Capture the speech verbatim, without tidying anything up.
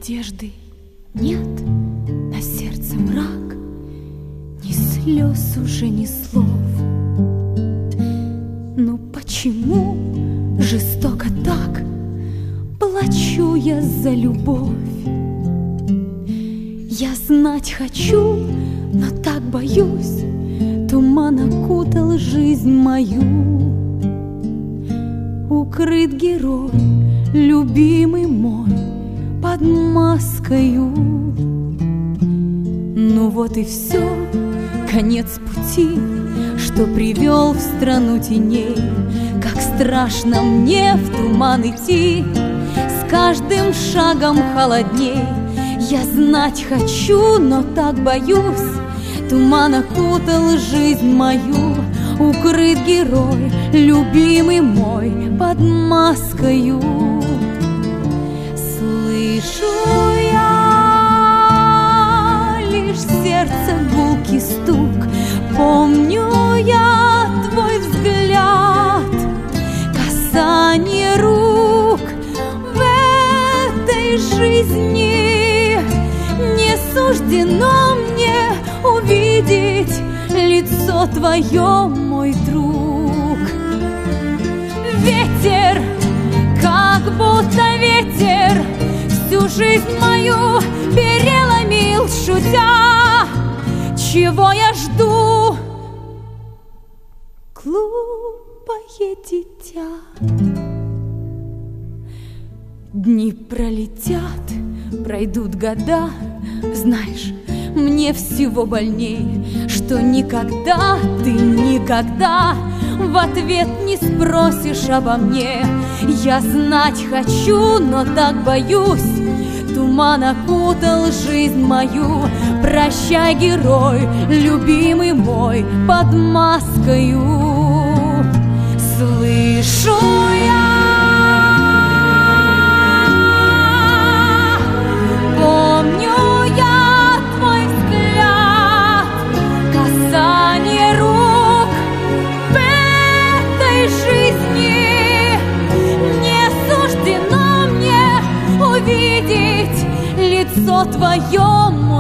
надежды нет, на сердце мрак, ни слез уже, ни слов. Ну почему жестоко так плачу я за любовь? Я знать хочу, но так боюсь, туман окутал жизнь мою. Укрыт герой, любимый мой, под маскою. Ну вот и все, конец пути, что привел в страну теней. Как страшно мне в туман идти, с каждым шагом холодней. Я знать хочу, но так боюсь, туман окутал жизнь мою. Укрыт герой, любимый мой, под маскою. Слышу я лишь сердце гулкий стук, помню я твой взгляд, касание рук в этой жизни. Не суждено мне увидеть лицо твое, мой друг. Ветер, как будто ветер, всю жизнь мою переломил, шутя. Чего я жду, глупое дитя? Дни пролетят, пройдут года, знаешь, мне всего больней, что никогда ты никогда в ответ не спросишь обо мне. Я знать хочу, но так боюсь, туман окутал жизнь мою. Прощай, герой, любимый мой, под маскою. Слышу я, помню я твой взгляд, касание рук в этой жизни. Не суждено мне увидеть лицо твое,